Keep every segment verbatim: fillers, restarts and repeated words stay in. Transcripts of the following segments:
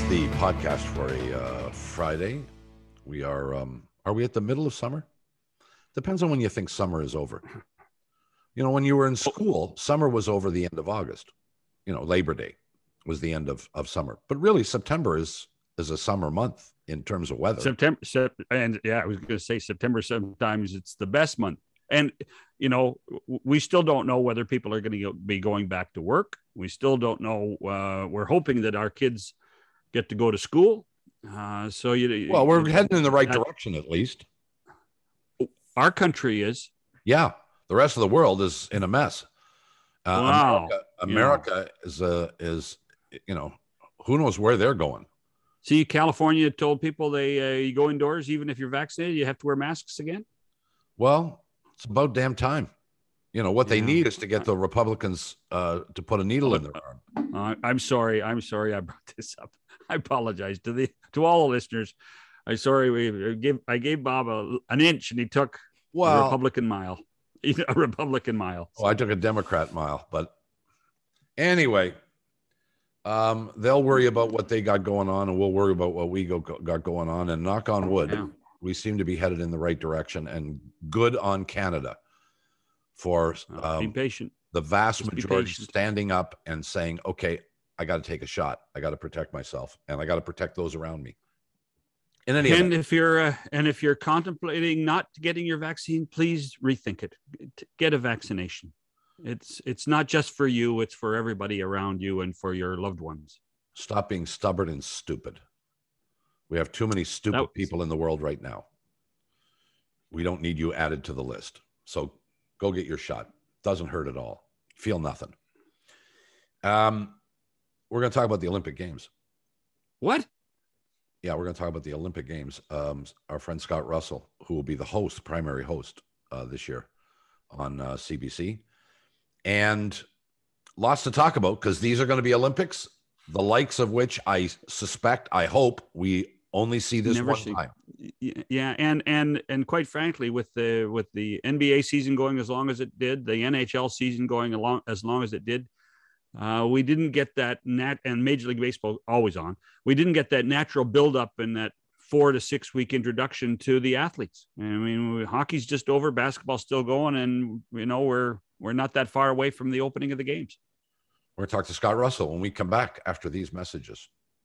The podcast for a uh, Friday. We are, um, are we at the middle of summer? Depends on when you think summer is over. You know, when you were in school, summer was over the end of August. You know, Labor Day was the end of, of summer. But really, September is is a summer month in terms of weather. September, sep- and yeah, I was going to say September. Sometimes it's the best month. And, you know, we still don't know whether people are going to be going back to work. We still don't know. Uh, we're hoping that our kids get to go to school. Uh, so you well, we're it, heading in the right that, direction, at least. Our country is. Yeah. The rest of the world is in a mess. Uh, wow. America, America yeah. is, uh, is, you know, who knows where they're going. See, California told people they uh, you go indoors, even if you're vaccinated, you have to wear masks again. Well, it's about damn time. You know, what yeah. they need is to get the Republicans uh, to put a needle in their arm. Uh, I'm sorry. I'm sorry I brought this up. I apologize to the to all the listeners. I'm sorry. We gave I gave Bob a, an inch and he took well, a Republican mile. A Republican mile. Oh, I took a Democrat mile. But anyway, um, they'll worry about what they got going on, and we'll worry about what we go, got going on. And knock on wood, yeah. we seem to be headed in the right direction. And good on Canada for um, be patient. The vast Just majority standing up and saying, okay, I got to take a shot. I got to protect myself, and I got to protect those around me. In any and event. if you're uh, and if you're contemplating not getting your vaccine, please rethink it. Get a vaccination. It's it's not just for you; it's for everybody around you and for your loved ones. Stop being stubborn and stupid. We have too many stupid was... people in the world right now. We don't need you added to the list. So go get your shot. Doesn't hurt at all. Feel nothing. Um. We're going to talk about the Olympic Games. What? Yeah, we're going to talk about the Olympic Games. Um, our friend Scott Russell, who will be the host, primary host uh, this year on uh, C B C. And lots to talk about because these are going to be Olympics, the likes of which I suspect, I hope, we only see this Never one see. time. Yeah, and and and quite frankly, with the with the N B A season going as long as it did, the N H L season going along as long as it did, Uh, we didn't get that nat and Major League Baseball always on. We didn't get that natural buildup in that four to six week introduction to the athletes. I mean, we, hockey's just over, basketball's still going, and you know we're we're not that far away from the opening of the games. We're going to talk to Scott Russell when we come back after these messages.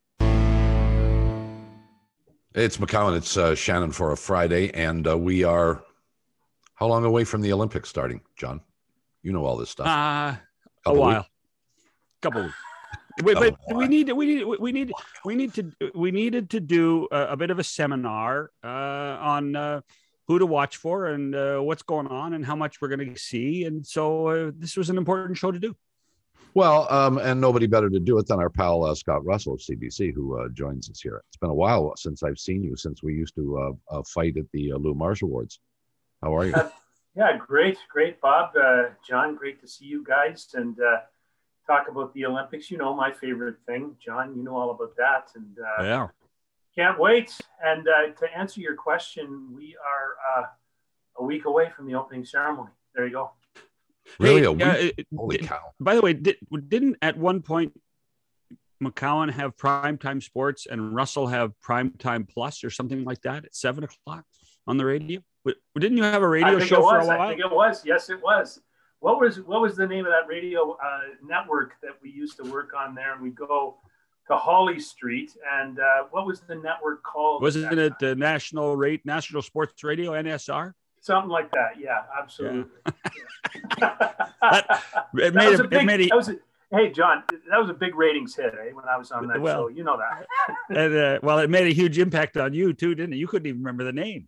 It's McCowan. It's uh, Shannon for a Friday, and uh, we are how long away from the Olympics starting, John? You know all this stuff. Uh, a while. Weeks? Couple. Wait, but oh, we need we need we need we need to we needed to do a, a bit of a seminar uh, on uh, who to watch for and uh, what's going on and how much we're going to see, and so uh, this was an important show to do. Well, um, and nobody better to do it than our pal uh, Scott Russell of C B C, who uh, joins us here. It's been a while since I've seen you, since we used to uh, uh, fight at the uh, Lou Marsh Awards. How are you? Uh, yeah, great, great, Bob, uh, John. Great to see you guys and. Uh, Talk about the Olympics, you know, my favorite thing. John, you know all about that. And uh, yeah, can't wait. And uh, to answer your question, we are uh, a week away from the opening ceremony. There you go. Really? Hey, a week? Uh, Holy did, cow. By the way, did, didn't at one point McCowan have primetime sports and Russell have primetime plus or something like that at seven o'clock on the radio? Didn't you have a radio show for a while? I think it was. Yes, it was. What was what was the name of that radio uh, network that we used to work on there? And we go to Holly Street, and uh, what was the network called? Wasn't it the National Rate National Sports Radio N S R? Something like that. Yeah, absolutely. Yeah. that, it made a, big, it made a, that was a, hey, John, that was a big ratings hit eh, when I was on that well, show. You know that. and, uh, well, it made a huge impact on you too, didn't it? You couldn't even remember the name.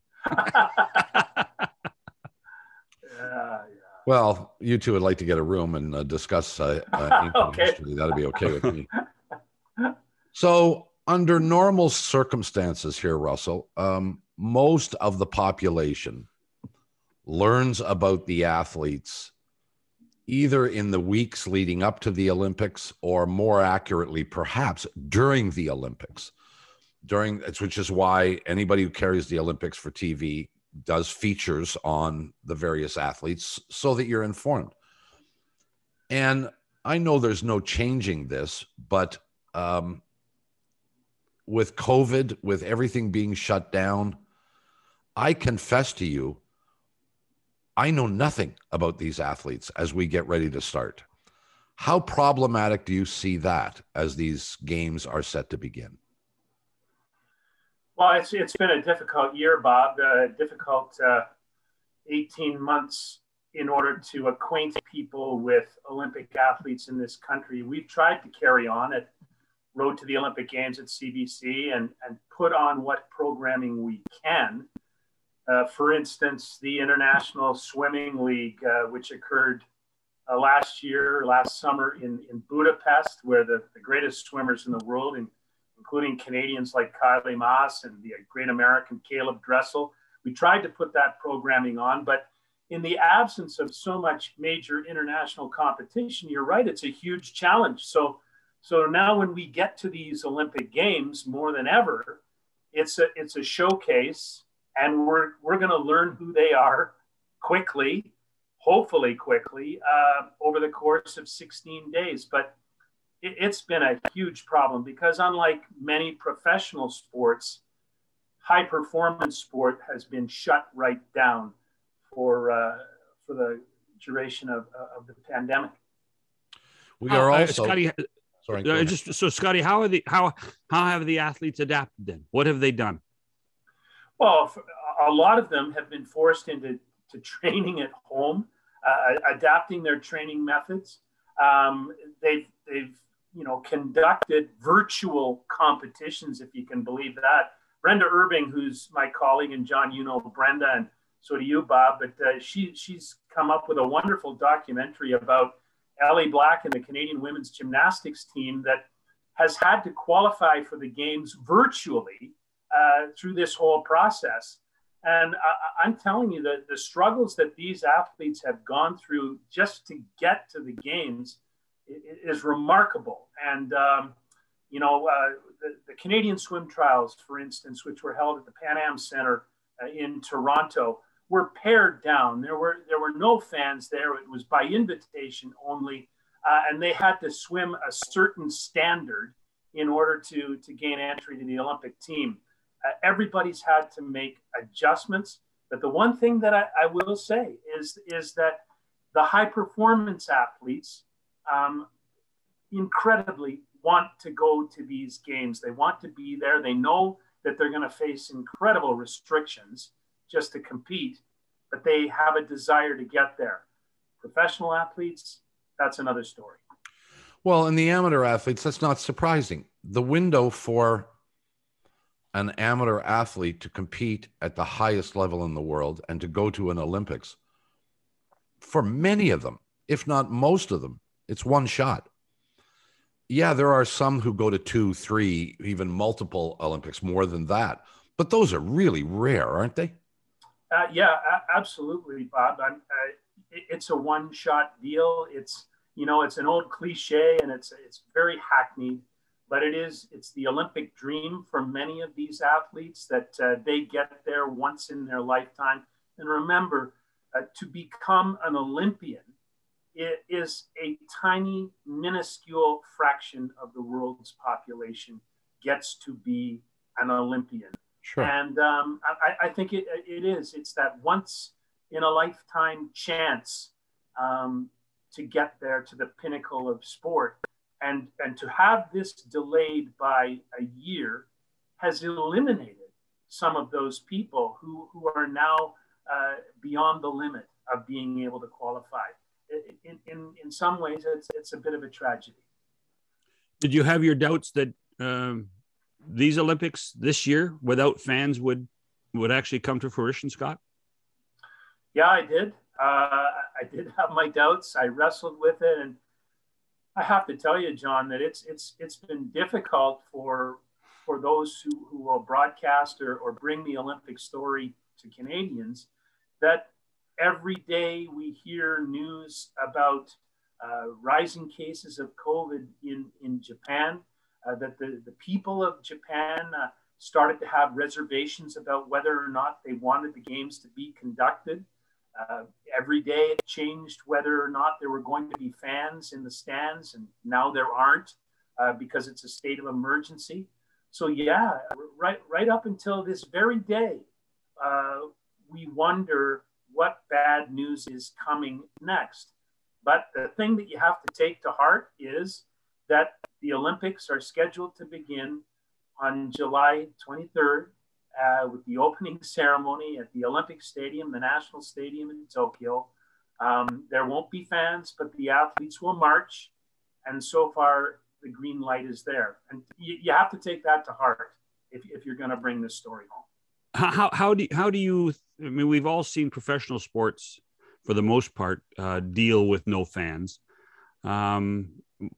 yeah. Well, you two would like to get a room and uh, discuss uh, uh, okay. history. That'd be okay with me. So, under normal circumstances here, Russell, um, most of the population learns about the athletes either in the weeks leading up to the Olympics or more accurately, perhaps during the Olympics. During, which is why anybody who carries the Olympics for T V does features on the various athletes so that you're informed. And I know there's no changing this, but um, with COVID, with everything being shut down, I confess to you, I know nothing about these athletes as we get ready to start. How problematic do you see that as these games are set to begin? Well, it's it's been a difficult year, Bob. Uh, difficult uh, eighteen months in order to acquaint people with Olympic athletes in this country. We've tried to carry on at Road to the Olympic Games at C B C and, and put on what programming we can. Uh, for instance, the International Swimming League, uh, which occurred uh, last year, last summer in, in Budapest, where the, the greatest swimmers in the world, in, including Canadians like Kylie Maas and the great American Caleb Dressel, we tried to put that programming on. But in the absence of so much major international competition, you're right, it's a huge challenge. So, so now when we get to these Olympic Games more than ever, it's a, it's a showcase. And we're we're going to learn who they are quickly, hopefully quickly, uh, over the course of sixteen days. But it, it's been a huge problem because unlike many professional sports, high performance sport has been shut right down for uh, for the duration of, uh, of the pandemic. We are uh, also Scotty, sorry. Uh, just so Scotty, how are the how how have the athletes adapted then? What have they done? Well, a lot of them have been forced into to training at home, uh, adapting their training methods. Um, they've they've you know conducted virtual competitions, if you can believe that. Brenda Irving, who's my colleague, and John, you know Brenda, and so do you, Bob. But uh, she she's come up with a wonderful documentary about Ellie Black and the Canadian women's gymnastics team that has had to qualify for the games virtually uh, through this whole process. And I, I'm telling you that the struggles that these athletes have gone through just to get to the games is remarkable. And, um, you know, uh, the, the Canadian swim trials, for instance, which were held at the Pan Am Center uh, in Toronto, were pared down. There were there were no fans there. It was by invitation only. Uh, and they had to swim a certain standard in order to, to gain entry to the Olympic team. Uh, everybody's had to make adjustments. But the one thing that I, I will say is, is that the high performance athletes um, incredibly want to go to these games. They want to be there. They know that they're going to face incredible restrictions just to compete, but they have a desire to get there. Professional athletes, that's another story. Well, in the amateur athletes, that's not surprising. The window for an amateur athlete to compete at the highest level in the world and to go to an Olympics, for many of them, if not most of them, it's one shot. Yeah, there are some who go to two, three, even multiple Olympics, more than that. But those are really rare, aren't they? Uh, yeah, a- absolutely, Bob. I'm, uh, it, it's a one-shot deal. It's, you know, it's an old cliche, and it's it's very hackneyed, but it is. It's the Olympic dream for many of these athletes that uh, they get there once in their lifetime. And remember, uh, to become an Olympian, it is a tiny, minuscule fraction of the world's population gets to be an Olympian. Sure. And um, I, I think it, it is. It's that once in a lifetime chance um, to get there to the pinnacle of sport. And, and to have this delayed by a year has eliminated some of those people who, who are now uh, beyond the limit of being able to qualify. In, in, in some ways, it's, it's a bit of a tragedy. Did you have your doubts that um, these Olympics this year without fans would would actually come to fruition, Scott? Yeah, I did. Uh, I did have my doubts. I wrestled with it, and I have to tell you, John, that it's it's it's been difficult for for those who, who will broadcast or, or bring the Olympic story to Canadians, that every day we hear news about uh, rising cases of COVID in, in Japan, uh, that the, the people of Japan uh, started to have reservations about whether or not they wanted the games to be conducted. Uh, every day it changed whether or not there were going to be fans in the stands, and now there aren't uh, because it's a state of emergency. so yeah, right, right up until this very day, uh, we wonder what bad news is coming next. But the thing that you have to take to heart is that the Olympics are scheduled to begin on July twenty-third uh, with the opening ceremony at the Olympic Stadium, the National Stadium in Tokyo. Um, there won't be fans, but the athletes will march. And so far, the green light is there. And you, you have to take that to heart if, if you're going to bring this story home. How, how, do, how do you, I mean, we've all seen professional sports, for the most part, uh, deal with no fans. Um,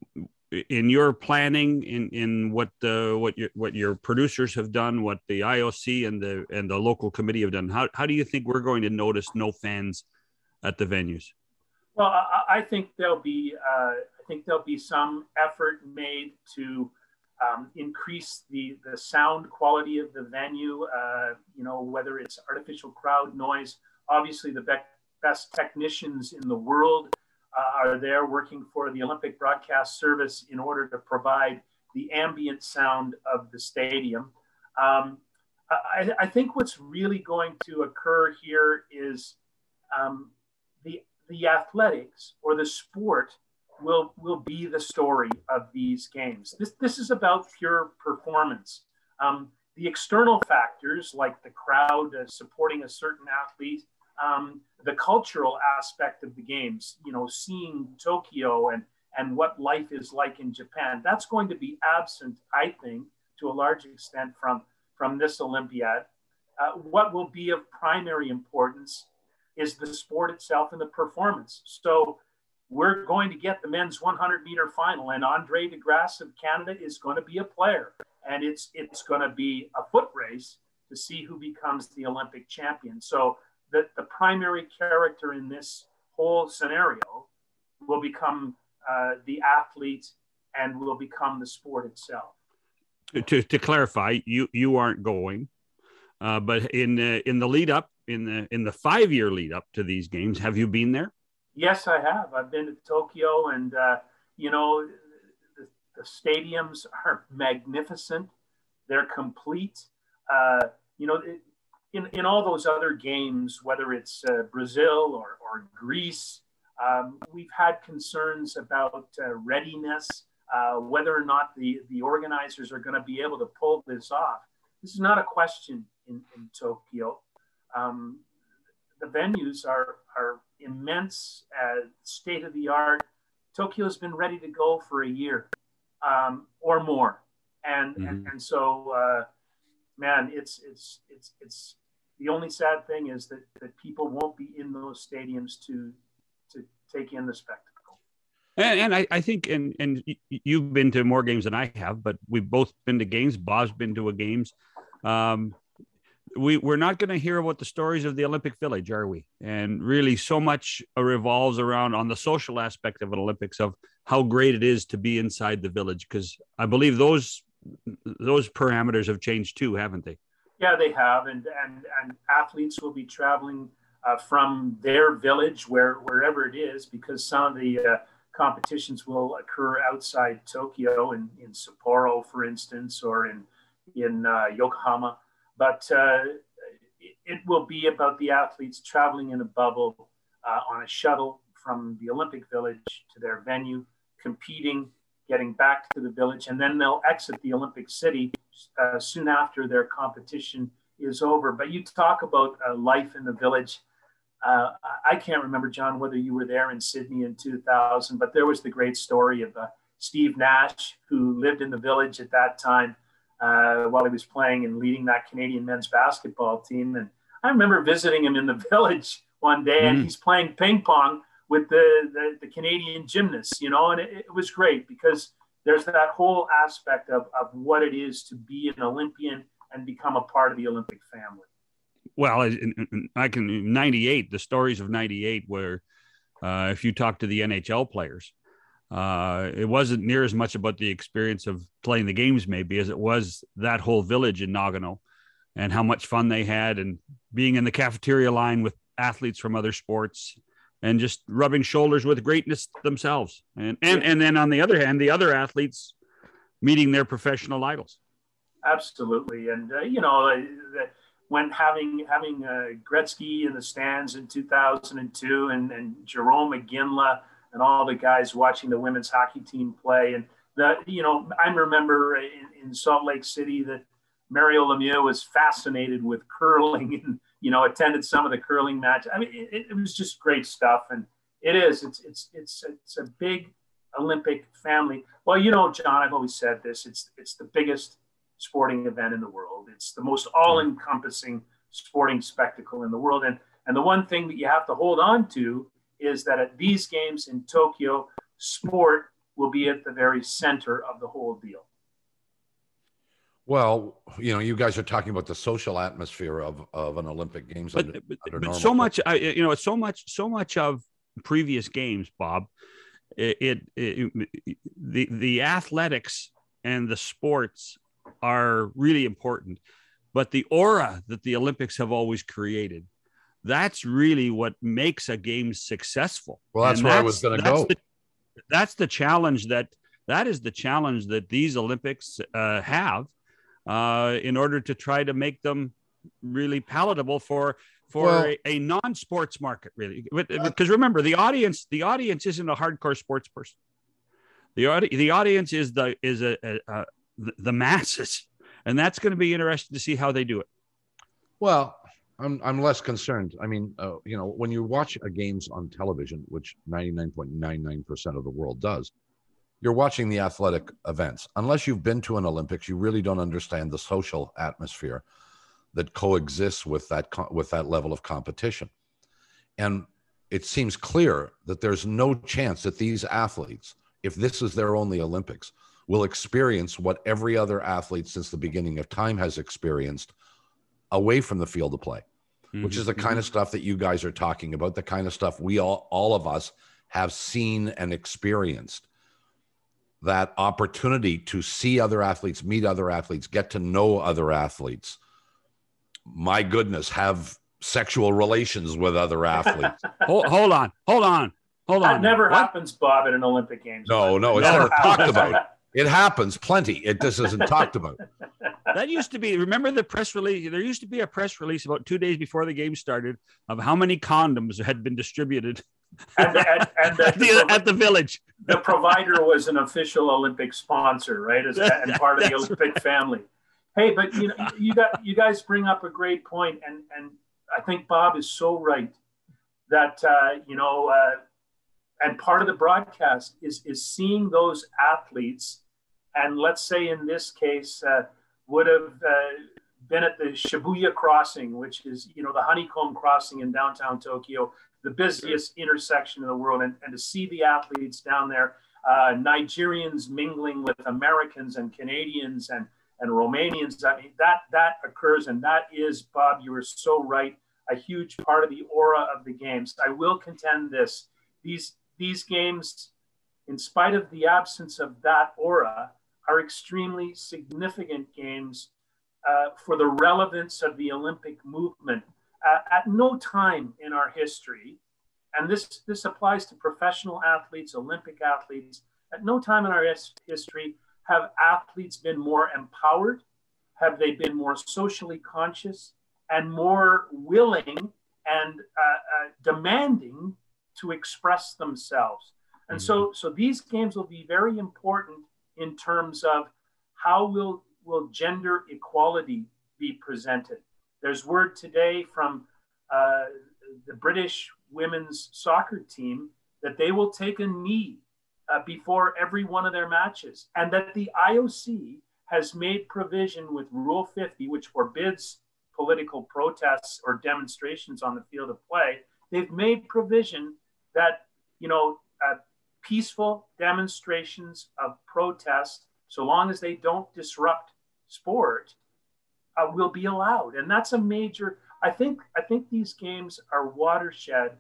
in your planning, in, in what uh, what your what your producers have done, what the I O C and the and the local committee have done, how how do you think we're going to notice no fans at the venues? Well, I, I think there'll be uh, I think there'll be some effort made to um, increase the the sound quality of the venue. Uh, you know, whether it's artificial crowd noise. Obviously, the be- best technicians in the world uh, are there working for the Olympic Broadcast Service in order to provide the ambient sound of the stadium. Um, I, I think what's really going to occur here is um, the the athletics or the sport will will be the story of these games. This this is about pure performance. Um, the external factors like the crowd uh, supporting a certain athlete, um, the cultural aspect of the games, you know, seeing Tokyo and and what life is like in Japan, that's going to be absent, I think, to a large extent from from this Olympiad. Uh, what will be of primary importance is the sport itself and the performance. So we're going to get the men's one hundred meter final, and Andre De Grasse of Canada is going to be a player, and it's it's going to be a foot race to see who becomes the Olympic champion. So the, the primary character in this whole scenario will become uh, the athlete and will become the sport itself. To to clarify, you you aren't going, uh, but in the in the lead up, in the in the five year lead up to these games, have you been there? Yes, I have. I've been to Tokyo, and uh, you know, the, the stadiums are magnificent. They're complete. Uh, you know, it, in in all those other games, whether it's uh, Brazil or or Greece, um, we've had concerns about uh, readiness, uh, whether or not the the organizers are going to be able to pull this off. This is not a question in in Tokyo. Um, the venues are are immense, uh, state of the art. Tokyo's been ready to go for a year um, or more, and, mm-hmm. and and so uh, man, it's it's it's it's the only sad thing is that that people won't be in those stadiums to to take in the spectacle. And, and I, I think, and and you've been to more games than I have, but we've both been to games. Bob's been to a games. Um, We, we're not going to hear about the stories of the Olympic Village, are we? And really so much revolves around on the social aspect of an Olympics, of how great it is to be inside the village. Because I believe those those parameters have changed too, haven't they? Yeah, they have. And and, and athletes will be traveling uh, from their village, where wherever it is, because some of the uh, competitions will occur outside Tokyo, in, in Sapporo, for instance, or in, in uh, Yokohama. But uh, it will be about the athletes traveling in a bubble uh, on a shuttle from the Olympic Village to their venue, competing, getting back to the village, and then they'll exit the Olympic City uh, soon after their competition is over. But you talk about uh, life in the village. Uh, I can't remember, John, whether you were there in Sydney in two thousand, but there was the great story of uh, Steve Nash, who lived in the village at that time, Uh, while he was playing and leading that Canadian men's basketball team. And I remember visiting him in the village one day, mm. and he's playing ping pong with the, the, the Canadian gymnasts, you know, and it, it was great because there's that whole aspect of, of what it is to be an Olympian and become a part of the Olympic family. Well, I can, ninety-eight, the stories of ninety-eight, where uh, if you talk to the N H L players, Uh, it wasn't near as much about the experience of playing the games maybe as it was that whole village in Nagano and how much fun they had, and being in the cafeteria line with athletes from other sports and just rubbing shoulders with greatness themselves. And, and, and then on the other hand, the other athletes meeting their professional idols. absolutely. And, uh, you know, uh, the, when having having uh, Gretzky in the stands in two thousand two and, and Jerome McGinley and all the guys watching the women's hockey team play. And, the, you know, I remember in, in Salt Lake City that Mario Lemieux was fascinated with curling and, you know, attended some of the curling matches. I mean, it, it was just great stuff. And it is, it's, it's, it's, it's a big Olympic family. Well, you know, John, I've always said this, it's, it's the biggest sporting event in the world. It's the most all-encompassing sporting spectacle in the world. And, and the one thing that you have to hold on to is that at these games in Tokyo, sport will be at the very center of the whole deal. Well, you know, you guys are talking about the social atmosphere of, of an Olympic Games. But, under, but, under but normal so much, I, you know, so much, so much of previous games, Bob, it, it, it the, the athletics and the sports are really important, but the aura that the Olympics have always created, that's really what makes a game successful. Well, that's and where that's, I was going to that's go. The, that's the challenge that, that is the challenge that these Olympics uh, have uh, in order to try to make them really palatable for, for well, a, a non-sports market, really. Because remember, the audience, the audience isn't a hardcore sports person. The, audi- the audience is the, is a, a, a the masses, and that's going to be interesting to see how they do it. Well, I'm I'm less concerned. I mean, uh, you know, when you watch a games on television, which ninety-nine point nine nine percent of the world does, you're watching the athletic events. Unless you've been to an Olympics, you really don't understand the social atmosphere that coexists with that with that level of competition. And it seems clear that there's no chance that these athletes, if this is their only Olympics, will experience what every other athlete since the beginning of time has experienced away from the field of play, mm-hmm. which is the kind of stuff that you guys are talking about, the kind of stuff we all, all of us have seen and experienced. That opportunity to see other athletes, meet other athletes, get to know other athletes. My goodness, have sexual relations with other athletes. hold, hold on, hold on, hold on. That never what? happens, Bob, at an Olympic Games. No, no, it's never talked about. It happens plenty. It just isn't talked about. That used to be, remember the press release? There used to be a press release about two days before the game started of how many condoms had been distributed and, and, and at, the, at the village. The provider was an official Olympic sponsor, right? As, and part of the Olympic right. family. Hey, but you know, you got you guys bring up a great point, and and I think Bob is so right that uh, you know. Uh, And part of the broadcast is, is seeing those athletes, and let's say in this case, uh, would have uh, been at the Shibuya crossing, which is, you know, the honeycomb crossing in downtown Tokyo, the busiest intersection in the world, and, and to see the athletes down there, uh, Nigerians mingling with Americans and Canadians and, and Romanians. I mean, that, that occurs, and that is, Bob, you were so right, a huge part of the aura of the games. I will contend this. These These games, in spite of the absence of that aura, are extremely significant games uh, for the relevance of the Olympic movement. Uh, at no time in our history, and this, this applies to professional athletes, Olympic athletes, at no time in our history have athletes been more empowered, have they been more socially conscious, and more willing and uh, uh, demanding to express themselves. And mm-hmm. so, so these games will be very important in terms of how will, will gender equality be presented. There's word today from uh, the British women's soccer team that they will take a knee uh, before every one of their matches, and that the I O C has made provision with Rule fifty, which forbids political protests or demonstrations on the field of play. They've made provision that, you know, uh, peaceful demonstrations of protest, so long as they don't disrupt sport, uh, will be allowed. And that's a major, I think, I think these games are watershed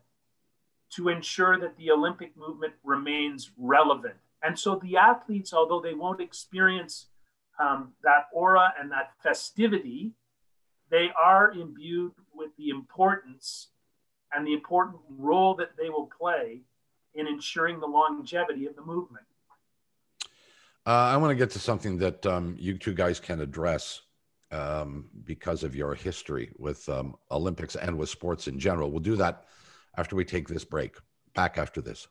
to ensure that the Olympic movement remains relevant. And so the athletes, although they won't experience um, that aura and that festivity, they are imbued with the importance and the important role that they will play in ensuring the longevity of the movement. Uh, I want to get to something that um, you two guys can address um, because of your history with um, Olympics and with sports in general. We'll do that after we take this break. Back after this.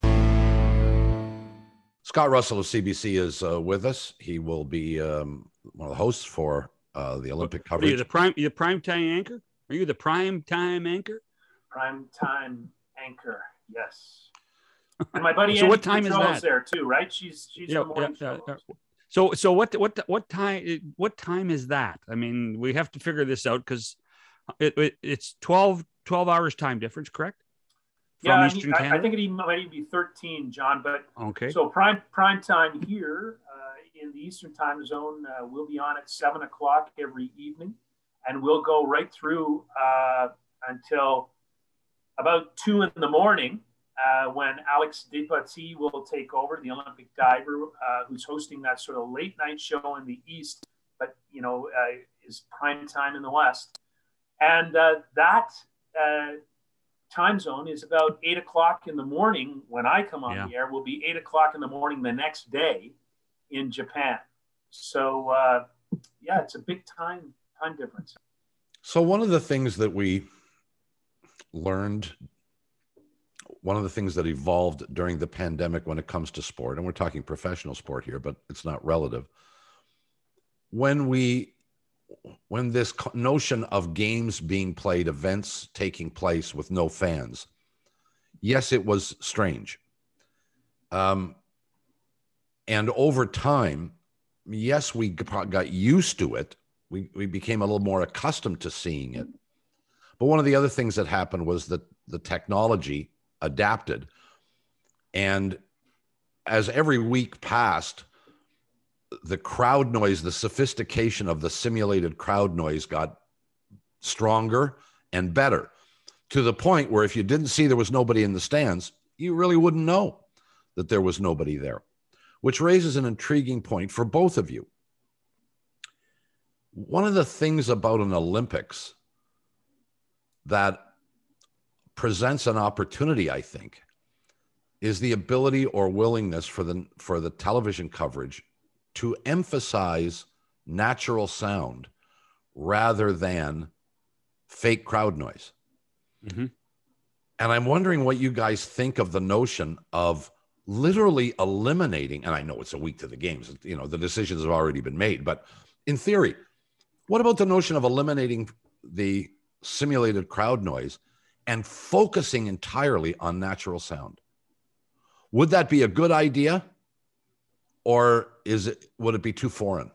Scott Russell of C B C is uh, with us. He will be um, one of the hosts for uh, the Olympic coverage. Are you the prime, you the prime time anchor? Are you the prime time anchor? Prime time anchor, yes. And my buddy so Andy what time is that? there too, right? She's she's yeah, the morning yeah, show. yeah. So so what what what time what time is that? I mean, we have to figure this out because it, it it's twelve, twelve hours time difference, correct? From yeah, Eastern I, Canada? I think it might even be thirteen, John. But okay. So prime prime time here uh, in the Eastern time zone, uh, we'll be on at seven o'clock every evening, and we'll go right through uh, until about two in the morning. Uh, when Alex Despatie will take over, the Olympic diver, uh, who's hosting that sort of late night show in the East, but, you know, uh, is prime time in the West. And uh, that uh, time zone is about eight o'clock in the morning when I come on yeah. the air, will be eight o'clock in the morning the next day in Japan. So, uh, yeah, it's a big time, time difference. So one of the things that we learned One of the things that evolved during the pandemic when it comes to sport, and we're talking professional sport here, but it's not relative. When we, when this notion of games being played, events taking place with no fans, yes, it was strange. Um, and over time, yes, we got used to it. We, we became a little more accustomed to seeing it. But one of the other things that happened was that the technology adapted. And as every week passed, the crowd noise, the sophistication of the simulated crowd noise got stronger and better, to the point where if you didn't see there was nobody in the stands, you really wouldn't know that there was nobody there, which raises an intriguing point for both of you. One of the things about an Olympics that presents an opportunity, I think, is the ability or willingness for the for the television coverage to emphasize natural sound rather than fake crowd noise. Mm-hmm. And I'm wondering what you guys think of the notion of literally eliminating, and I know it's a week to the games, you know, the decisions have already been made, but in theory, what about the notion of eliminating the simulated crowd noise and focusing entirely on natural sound? Would that be a good idea, or is it, would it be too foreign?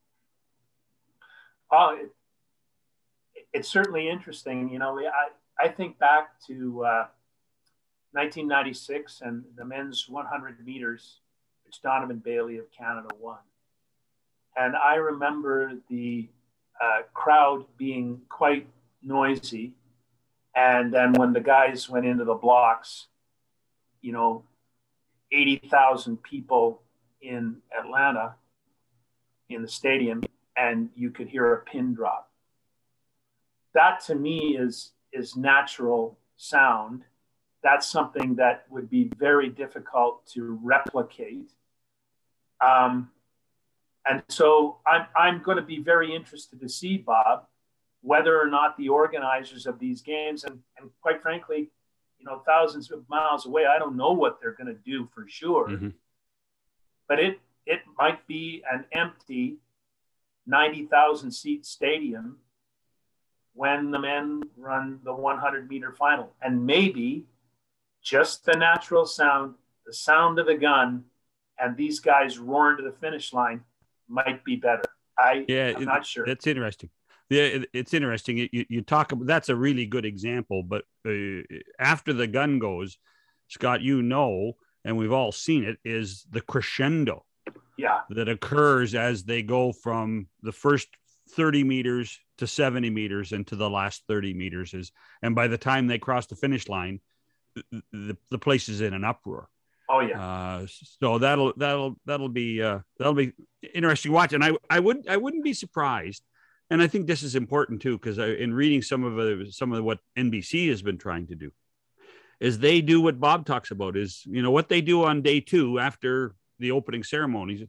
Oh, it, it's certainly interesting. You know, I, I think back to uh, nineteen ninety-six and the men's one hundred meters, which Donovan Bailey of Canada won. And I remember the uh, crowd being quite noisy. And then when the guys went into the blocks, you know, eighty thousand people in Atlanta in the stadium, and you could hear a pin drop. That to me is, is natural sound. That's something that would be very difficult to replicate. Um, and so I'm, I'm going to be very interested to see, Bob, whether or not the organizers of these games, and, and quite frankly, you know, thousands of miles away, I don't know what they're going to do for sure. Mm-hmm. But it it might be an empty ninety thousand seat stadium when the men run the one hundred meter final. And maybe just the natural sound, the sound of the gun, and these guys roaring to the finish line might be better. I, yeah, I'm it, not sure. That's interesting. Yeah, it, it's interesting. You, you talk about, that's a really good example, but uh, after the gun goes, Scott, you know, and we've all seen it, is the crescendo yeah. that occurs as they go from the first thirty meters to seventy meters and to the last thirty meters is, and by the time they cross the finish line, the, the, the place is in an uproar. Oh yeah. Uh, so that'll, that'll, that'll be, uh, that'll be interesting to watch. And I, I wouldn't, I wouldn't be surprised. And I think this is important too, because in reading some of uh, some of what N B C has been trying to do, is they do what Bob talks about, is, you know, what they do on day two after the opening ceremonies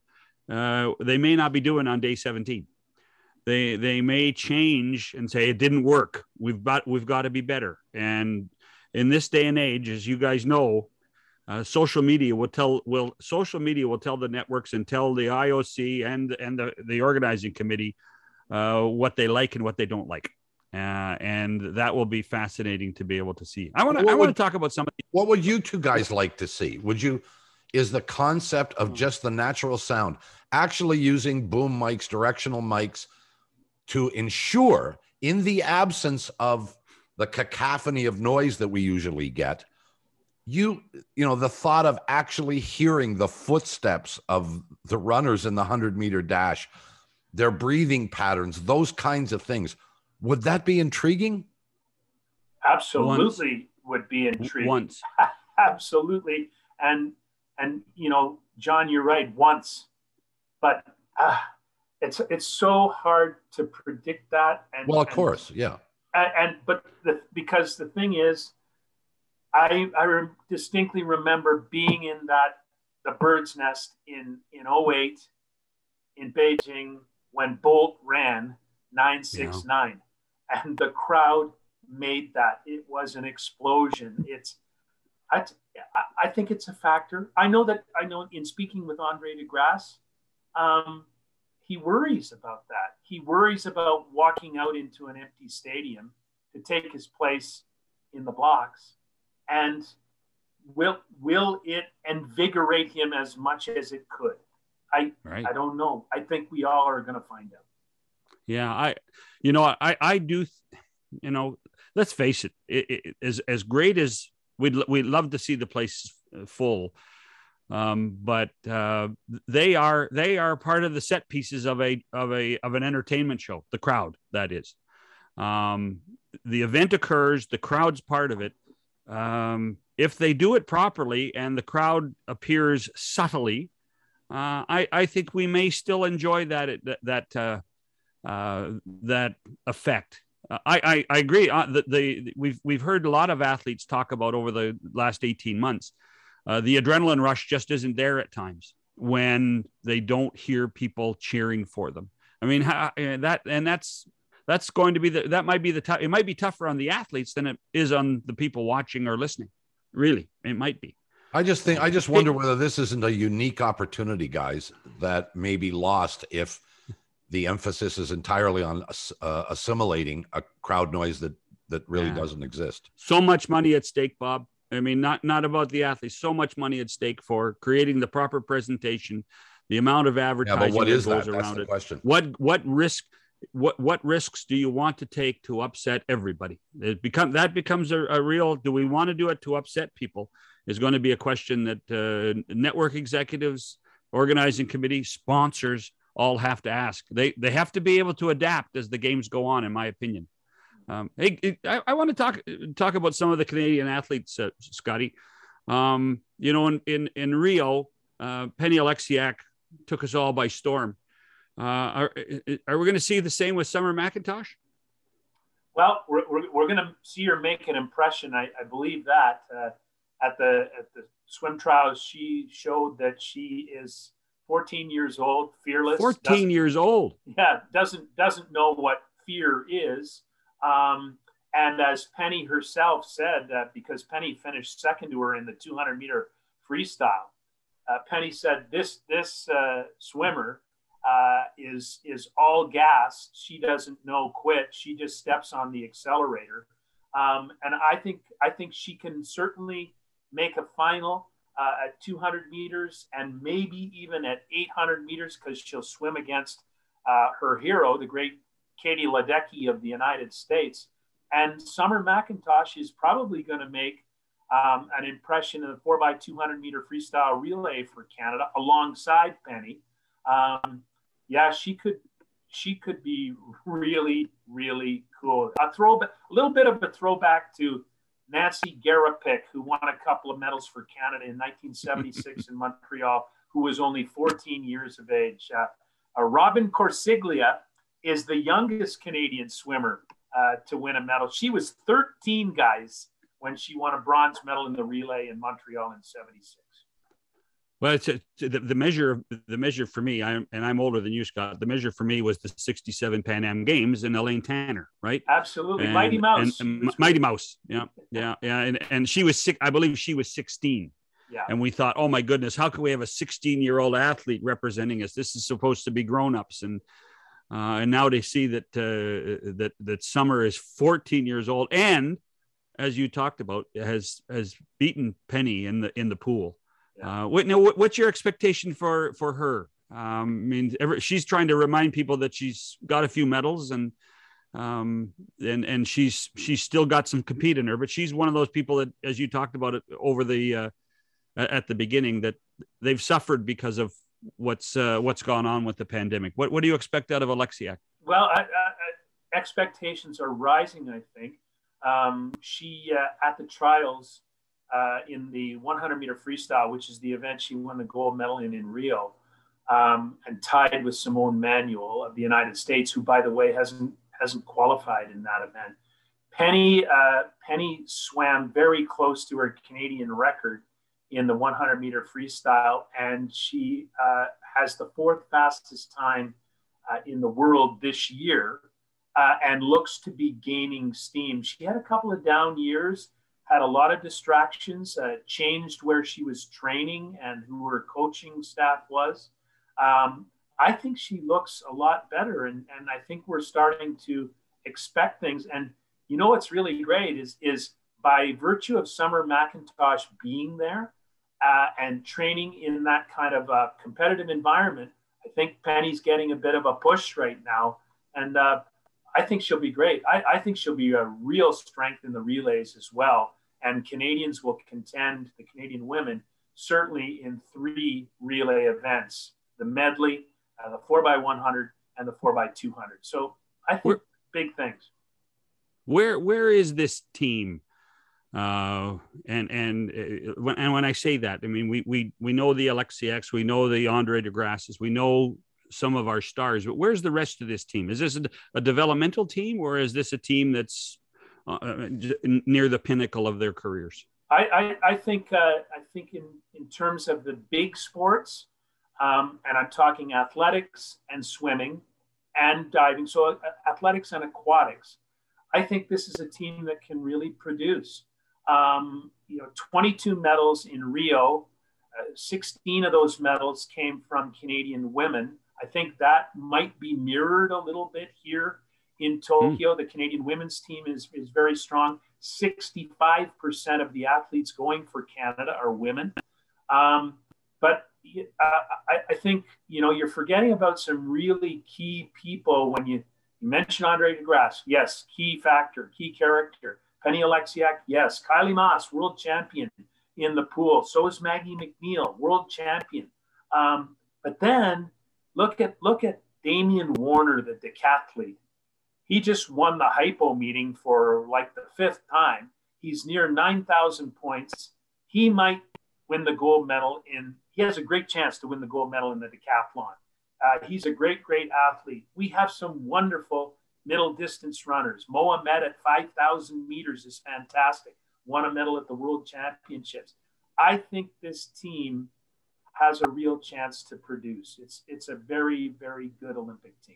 uh, they may not be doing on day seventeen. They they may change and say it didn't work. We've got we've got to be better. And in this day and age, as you guys know, uh, social media will tell will social media will tell the networks and tell the I O C and and the the organizing committee uh, what they like and what they don't like. Uh, and that will be fascinating to be able to see. I want to I want to talk about some of the- What would you two guys like to see? Would you is the concept of just the natural sound, actually using boom mics, directional mics, to ensure, in the absence of the cacophony of noise that we usually get, you you know, the thought of actually hearing the footsteps of the runners in the hundred meter dash, their breathing patterns, those kinds of things. Would that be intriguing? Absolutely. Once. Would be intriguing. Once. Absolutely. And, and, you know, John, you're right. Once, but, uh, It's it's so hard to predict that. And, well, of and, course, yeah. And, and but the, because the thing is, I I re- distinctly remember being in that the bird's nest in in oh eight in Beijing when Bolt ran nine six nine, yeah. And the crowd made that. It was an explosion. It's I I think it's a factor. I know that I know in speaking with Andre DeGrasse. Um, He worries about that. He worries about walking out into an empty stadium to take his place in the blocks. And will will it invigorate him as much as it could? I right. I don't know. I think we all are going to find out. Yeah, I, you know, I I do, you know, let's face it. It, it as as great as we'd we'd love to see the place full. Um, but uh, they are they are part of the set pieces of a of a of an entertainment show. The crowd, that is, um, the event occurs. The crowd's part of it. Um, if they do it properly and the crowd appears subtly, uh, I I think we may still enjoy that that that uh, uh, that effect. Uh, I, I I agree. Uh, the, the we've we've heard a lot of athletes talk about over the last eighteen months. Uh, the adrenaline rush just isn't there at times when they don't hear people cheering for them. I mean, how, that and that's that's going to be the that might be the tough. It might be tougher on the athletes than it is on the people watching or listening. Really, it might be. I just think I just wonder whether this isn't a unique opportunity, guys, that may be lost if the emphasis is entirely on uh, assimilating a crowd noise that that really yeah. doesn't exist. So much money at stake, Bob. I mean, not not about the athletes. So much money at stake for creating the proper presentation, the amount of advertising yeah, what that is goes that? around That's the it. Question. What what risk? What what risks do you want to take to upset everybody? It become that becomes a, a real. Do we want to do it to upset people? Is going to be a question that uh, network executives, organizing committee, sponsors all have to ask. They they have to be able to adapt as the games go on, in my opinion. Um, hey, I, I want to talk talk about some of the Canadian athletes, uh, Scotty. Um, you know, in in, in Rio, uh, Penny Oleksiak took us all by storm. Uh, are are we going to see the same with Summer McIntosh? Well, we're we're, we're going to see her make an impression. I, I believe that uh, at the at the swim trials, she showed that she is fourteen years old, fearless. fourteen years old. Yeah, doesn't doesn't know what fear is. Um, and as Penny herself said, uh, because Penny finished second to her in the two hundred meter freestyle, uh, Penny said, this, this uh, swimmer uh, is, is all gas. She doesn't know quit. She just steps on the accelerator. Um, and I think, I think she can certainly make a final uh, at two hundred meters and maybe even at eight hundred meters, because she'll swim against uh, her hero, the great Katie Ledecky of the United States. And Summer McIntosh is probably going to make um, an impression in the four by two hundred meter freestyle relay for Canada alongside Penny. Um, yeah, she could she could be really, really cool. A throwback, a little bit of a throwback to Nancy Garapik, who won a couple of medals for Canada in nineteen seventy-six in Montreal, who was only fourteen years of age. Uh, uh, Robin Corsiglia is the youngest Canadian swimmer uh, to win a medal. She was thirteen, guys, when she won a bronze medal in the relay in Montreal in seventy-six. Well, it's, it's the, the measure. The measure for me, I'm and I'm older than you, Scott. The measure for me was the sixty-seven Pan Am Games and Elaine Tanner, right? Absolutely, and, Mighty Mouse, and, and Mighty Mouse. Yeah, yeah, yeah. And and she was sick. I believe she was sixteen. Yeah. And we thought, oh my goodness, how can we have a sixteen-year-old athlete representing us? This is supposed to be grown-ups, and uh, and now they see that uh, that that Summer is fourteen years old, and as you talked about, has has beaten Penny in the in the pool. Uh, what, now, what, what's your expectation for for her? Um, I mean, ever, she's trying to remind people that she's got a few medals and um, and and she's she's still got some compete in her. But she's one of those people that, as you talked about it over the uh, at the beginning, that they've suffered because of what's uh, what's gone on with the pandemic. What what do you expect out of Alexiak? Well, I, I, expectations are rising. I think um, she uh, at the trials. Uh, in the hundred meter freestyle, which is the event she won the gold medal in in Rio, um, and tied with Simone Manuel of the United States, who, by the way, hasn't hasn't qualified in that event. Penny uh, Penny swam very close to her Canadian record in the hundred meter freestyle, and she uh, has the fourth fastest time uh, in the world this year, uh, and looks to be gaining steam. She had a couple of down years. Had a lot of distractions, uh, changed where she was training and who her coaching staff was. Um, I think she looks a lot better, and, and I think we're starting to expect things. And you know what's really great is, is by virtue of Summer McIntosh being there uh, and training in that kind of a competitive environment, I think Penny's getting a bit of a push right now. And uh, I think she'll be great. I, I think she'll be a real strength in the relays as well. And Canadians will contend, the Canadian women, certainly in three relay events, the medley, uh, the four by one hundred, and the four by two hundred. So I think where, big things. Where Where is this team? Uh, and and uh, when and when I say that, I mean, we we we know the Alexiaks, we know the Andre De Grasses, we know some of our stars, but where's the rest of this team? Is this a, a developmental team, or is this a team that's uh, near the pinnacle of their careers? I, I, I think uh, I think in, in terms of the big sports, um, and I'm talking athletics and swimming and diving, so uh, athletics and aquatics, I think this is a team that can really produce. Um, you know, twenty-two medals in Rio, uh, sixteen of those medals came from Canadian women. I think that might be mirrored a little bit here in Tokyo. Mm. The Canadian women's team is, is very strong. sixty-five percent of the athletes going for Canada are women. Um, but uh, I, I think, you know, you're forgetting about some really key people when you, you mention Andre De Grasse. Yes, key factor, key character. Penny Alexiak, yes. Kylie Maas, world champion in the pool. So is Maggie McNeil, world champion. Um, but then look at look at Damian Warner, the decathlete. He just won the hypo meeting for like the fifth time. He's near nine thousand points. He might win the gold medal in, he has a great chance to win the gold medal in the decathlon. Uh, he's a great, great athlete. We have some wonderful middle distance runners. Mo Ahmed at five thousand meters is fantastic. Won a medal at the World Championships. I think this team has a real chance to produce. It's, it's a very, very good Olympic team.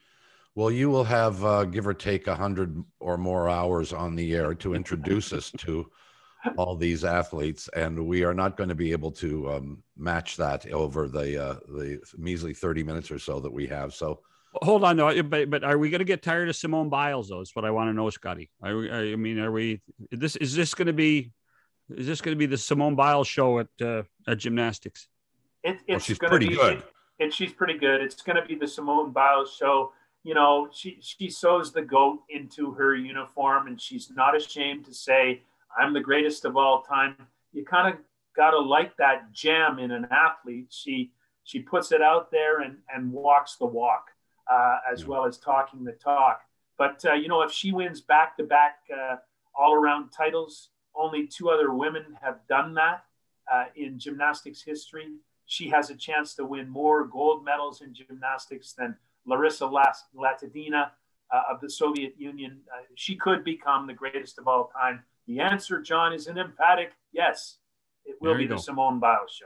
Well, you will have, uh, give or take, one hundred or more hours on the air to introduce us to all these athletes, and we are not going to be able to um, match that over the uh, the measly thirty minutes or so that we have. So, hold on, though. But, but are we going to get tired of Simone Biles, though? Is what I want to know, Scotty. Are we, I mean, are we? This is this going to be? Is this going to be the Simone Biles show at uh, at gymnastics? It, it's well, she's gonna pretty be, good. It, it, she's pretty good. It's going to be the Simone Biles show. You know, she, she sews the goat into her uniform, and she's not ashamed to say, I'm the greatest of all time. You kind of got to like that gem in an athlete. She she puts it out there and, and walks the walk, uh, as yeah. well as talking the talk. But, uh, you know, if she wins back-to-back uh, all-around titles, only two other women have done that uh, in gymnastics history. She has a chance to win more gold medals in gymnastics than Larissa Latadina uh, of the Soviet Union. Uh, she could become the greatest of all time. The answer, John, is an emphatic yes. It will be the Simone Biles show.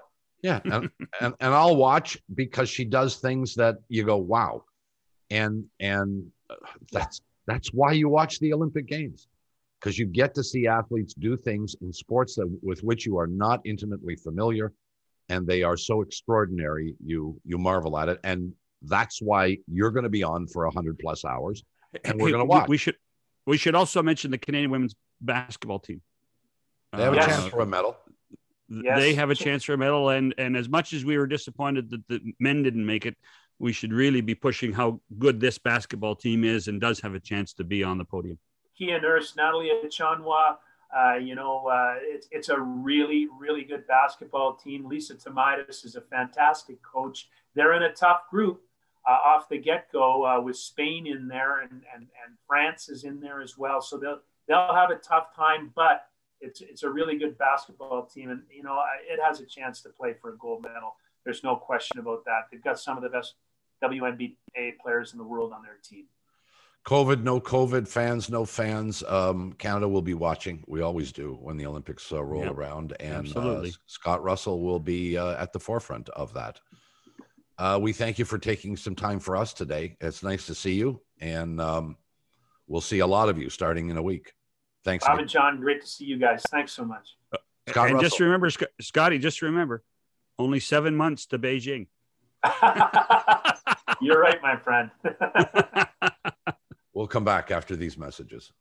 Yeah, and, and and I'll watch because she does things that you go, wow, and and that's that's why you watch the Olympic Games, because you get to see athletes do things in sports that with which you are not intimately familiar, and they are so extraordinary. You you marvel at it, and that's why you're going to be on for a hundred plus hours, and we're Hey, going to we- watch. We should we should also mention the Canadian women's basketball team. They have a Yes. chance for a medal. Yes. They have a chance for a medal, and and as much as we were disappointed that the men didn't make it, we should really be pushing how good this basketball team is and does have a chance to be on the podium. Kia Nurse, Natalie Chanwa, uh, you know, uh, it's, it's a really, really good basketball team. Lisa Tomaitis is a fantastic coach. They're in a tough group uh, off the get-go uh, with Spain in there, and, and, and France is in there as well. So they'll, they'll have a tough time, but it's, it's a really good basketball team. And, you know, it has a chance to play for a gold medal. There's no question about that. They've got some of the best W N B A players in the world on their team. COVID, no COVID, fans, no fans. Um, Canada will be watching. We always do when the Olympics uh, roll Yep. around. And Absolutely. uh, Scott Russell will be uh, at the forefront of that. Uh, we thank you for taking some time for us today. It's nice to see you. And um, we'll see a lot of you starting in a week. Thanks. Bob again. and John, great to see you guys. Thanks so much. Scott and Russell. just remember, Sc- Scotty, just remember, only seven months to Beijing. You're right, my friend. We'll come back after these messages.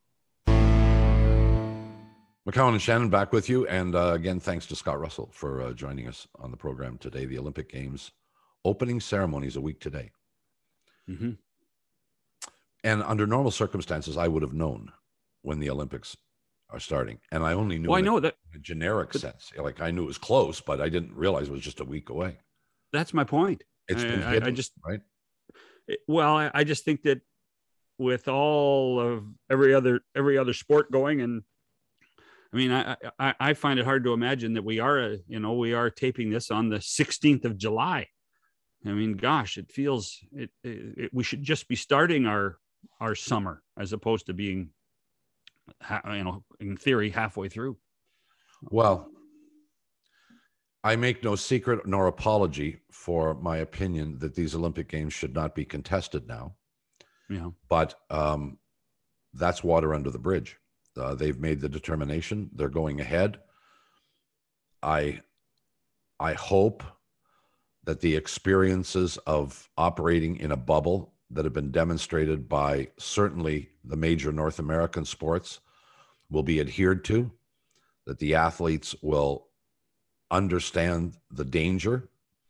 McCowan and Shannon back with you. And uh, again, thanks to Scott Russell for uh, joining us on the program today. The Olympic Games opening ceremony is a week today. Mm-hmm. And under normal circumstances, I would have known when the Olympics are starting. And I only knew Well, I in know a, that. in a generic sense. Like I knew it was close, but I didn't realize it was just a week away. That's my point. It's I, been I- hidden, I just right? well, I, I just think that with all of every other every other sport going, and I mean, I I, I find it hard to imagine that we are, a, you know, we are taping this on the sixteenth of July. I mean, gosh, it feels it, it, it we should just be starting our our summer as opposed to being, you know, in theory, halfway through. Well, I make no secret nor apology for my opinion that these Olympic Games should not be contested now. Yeah. But um, that's water under the bridge. Uh, they've made the determination. They're going ahead. I, I hope that the experiences of operating in a bubble that have been demonstrated by certainly the major North American sports will be adhered to, that the athletes will understand the danger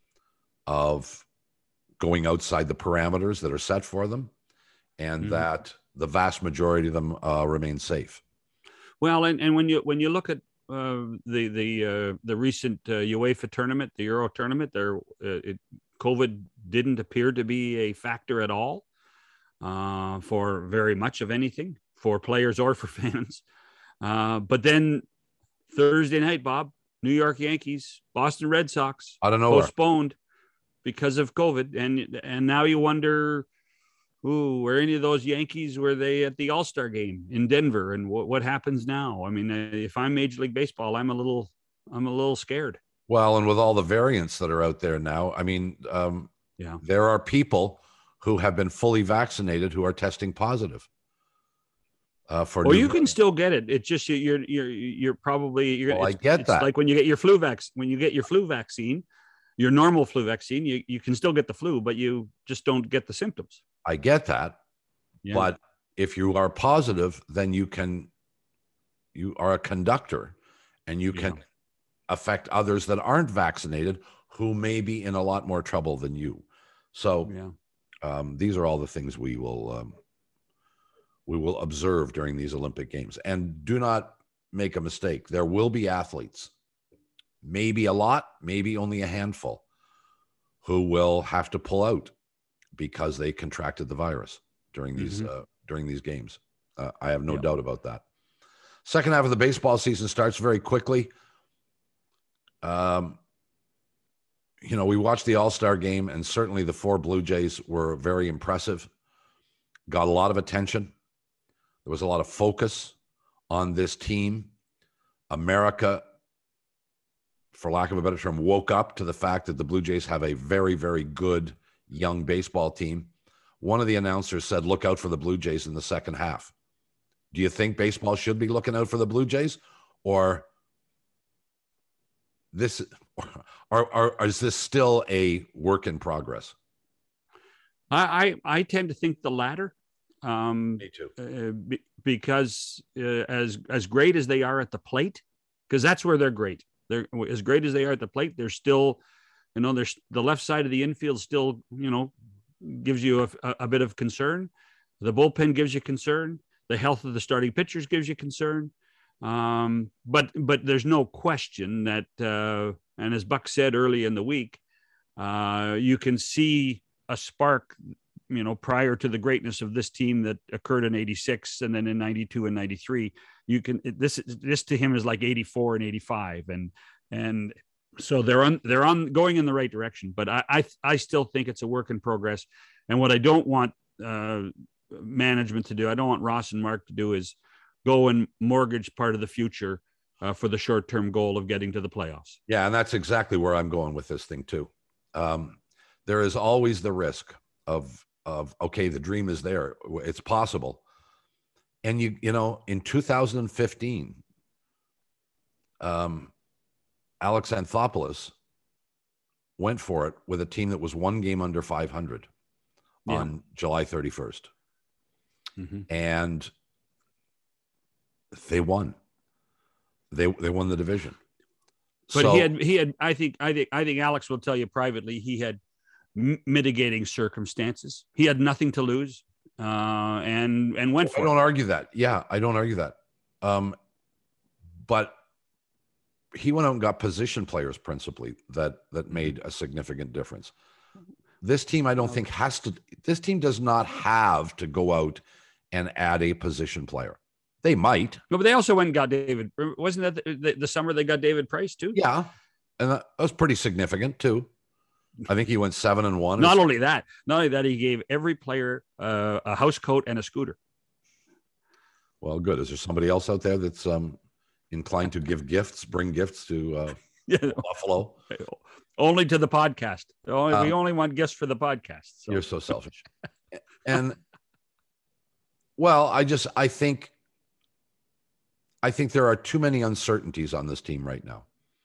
of going outside the parameters that are set for them, and Mhm. that the vast majority of them uh, remain safe. Well, and, and when you when you look at uh, the the uh, the recent uh, UEFA tournament, the Euro tournament, there uh, it, COVID didn't appear to be a factor at all uh, for very much of anything for players or for fans. Uh, but then Thursday night, Bob, New York Yankees, Boston Red Sox I don't know. postponed because of COVID, and and now you wonder, ooh, were any of those Yankees, were they at the All-Star game in Denver, and what what happens now? I mean, if I'm Major League Baseball, I'm a little I'm a little scared. Well, and with all the variants that are out there now, I mean, um, Yeah. there are people who have been fully vaccinated who are testing positive. Uh, for Or new you can variants. still get it. It's just you- you're you're you're probably you're. Well, I it's, get it's that. like when you get your flu vaccine. When you get your flu vaccine, your normal flu vaccine, you you can still get the flu, but you just don't get the symptoms. I get that. Yeah. But if you are positive, then you can, you are a conductor, and you can Yeah. affect others that aren't vaccinated who may be in a lot more trouble than you. So Yeah. um, these are all the things we will um, we will observe during these Olympic Games. And do not make a mistake. There will be athletes, maybe a lot, maybe only a handful, who will have to pull out because they contracted the virus during these Mhm. uh, during these games. Uh, I have no Yeah. doubt about that. Second half of the baseball season starts very quickly. Um, you know, we watched the All-Star game, and certainly the four Blue Jays were very impressive. Got a lot of attention. There was a lot of focus on this team. America for lack of a better term, woke up to the fact that the Blue Jays have a very, very good young baseball team. One of the announcers said, look out for the Blue Jays in the second half. Do you think baseball should be looking out for the Blue Jays, or this, or, or, or is this still a work in progress? I, I, I tend to think the latter. Um, Me too. Uh, be, because uh, as, as great as they are at the plate, because that's where they're great. They're as great as they are at the plate. They're still, you know, there's the left side of the infield still, you know, gives you a, a bit of concern. The bullpen gives you concern. The health of the starting pitchers gives you concern. Um, but but there's no question that, uh, and as Buck said early in the week, uh, you can see a spark, you know, prior to the greatness of this team that occurred in eighty-six and then in ninety-two and ninety-three. You can this this to him is like eighty-four and eighty-five, and and so they're on they're on going in the right direction. But I I, I still think it's a work in progress. And what I don't want uh, management to do, I don't want Ross and Mark to do, is go and mortgage part of the future uh, for the short term goal of getting to the playoffs. Yeah, and that's exactly where I'm going with this thing too. Um, there is always the risk of of okay, the dream is there, it's possible. And you, you know, in two thousand fifteen, um, Alex Anthopoulos went for it with a team that was one game under five hundred yeah. on July thirty-first. Mm-hmm. And they won. They they won the division. But so, he had he had I think I think I think Alex will tell you privately he had m- mitigating circumstances. He had nothing to lose. Uh, and and went for I it. don't argue that. Yeah, I don't argue that. Um, but he went out and got position players principally that that made a significant difference. This team, I don't think has to. This team does not have to go out and add a position player. They might. No, but they also went and got David. Wasn't that the, the, the summer they got David Price too? Yeah, and that was pretty significant too. I think he went seven and one. Not only that, not only that, he gave every player uh, a house coat and a scooter. Well, good. Is there somebody else out there that's um, inclined to give gifts, bring gifts to uh, yeah. Buffalo? Only to the podcast. Only, um, we only want gifts for the podcast. So. You're so selfish. And well, I just I think I think there are too many uncertainties on this team right now.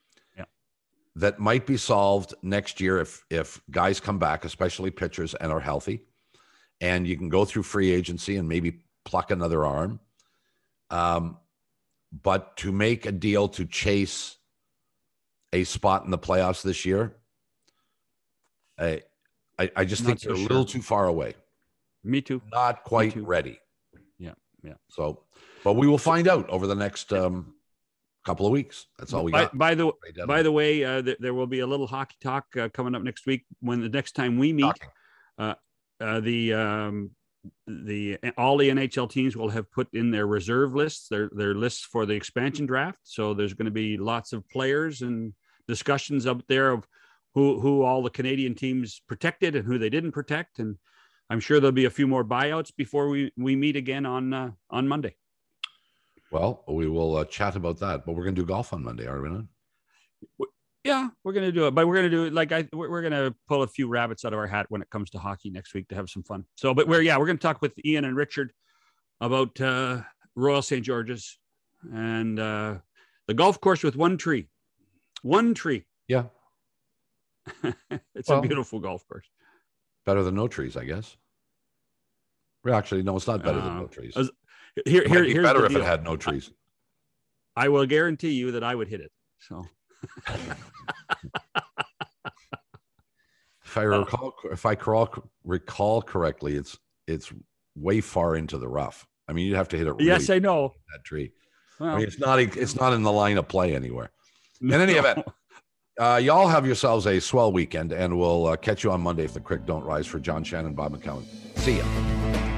That might be solved next year if if guys come back, especially pitchers, and are healthy, and you can go through free agency and maybe pluck another arm. Um, but to make a deal to chase a spot in the playoffs this year, I I, I just think so they're sure. a little too far away. Me too. Not quite too. ready. Yeah, yeah. So, but we will find out over the next. Um, couple of weeks. That's all we by, got. By the by the way, uh, th- there will be a little hockey talk uh, coming up next week. When the next time we meet, uh, uh, the um, the all the N H L teams will have put in their reserve lists, their their lists for the expansion draft. So there's going to be lots of players and discussions up there of who who all the Canadian teams protected and who they didn't protect. And I'm sure there'll be a few more buyouts before we we meet again on uh, on Monday. Well, we will uh, chat about that, but we're going to do golf on Monday, are we not? Yeah, we're going to do it, but we're going to do it like I, we're going to pull a few rabbits out of our hat when it comes to hockey next week to have some fun. So, but we're, yeah, we're going to talk with Ian and Richard about uh, Royal Saint George's and uh, the golf course with one tree, one tree. Yeah. It's well, a beautiful golf course. Better than no trees, I guess. Well, actually, no, it's not better uh, than no trees. As, Here, it here, might be here's better the if deal. it had no trees. I, I will guarantee you that I would hit it. So, if I recall, if I recall, recall correctly, it's it's way far into the rough. I mean, you'd have to hit it. Really yes, I know that tree. Well, I mean, it's not it's not in the line of play anywhere. In any no. event, uh, y'all have yourselves a swell weekend, and we'll uh, catch you on Monday if the creek don't rise. For John Shannon, Bob McCown. See ya.